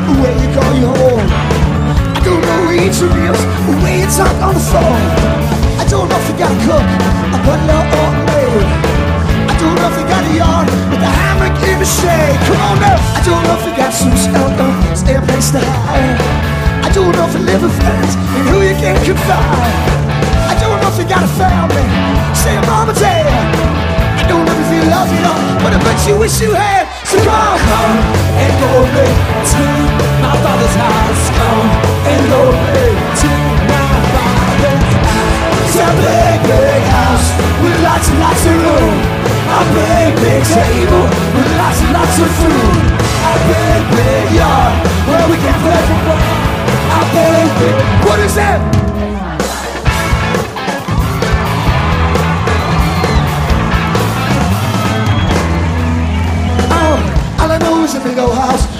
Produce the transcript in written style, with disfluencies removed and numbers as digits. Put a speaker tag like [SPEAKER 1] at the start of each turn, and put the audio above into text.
[SPEAKER 1] where you call your home. I don't know where you eat your meals, where you talk on the phone. I don't know if you got a cook, a butler or a maid. I don't know if you got a yard with a hammock in the shade. Come on now. I don't know if you got some shelter, stay a place to hide. I don't know if you live with friends and who you can confide. I don't know if you got a family, say a mom and dad. I don't know if you love you know, but I bet you wish you had. So come and go away to my father's house. Come and go away to my father's house. It's a big, big house with lots and lots of room. A big, big table with lots and lots of food. A big, big yard where we can play football. A big, big, what is that? All I know is a big old house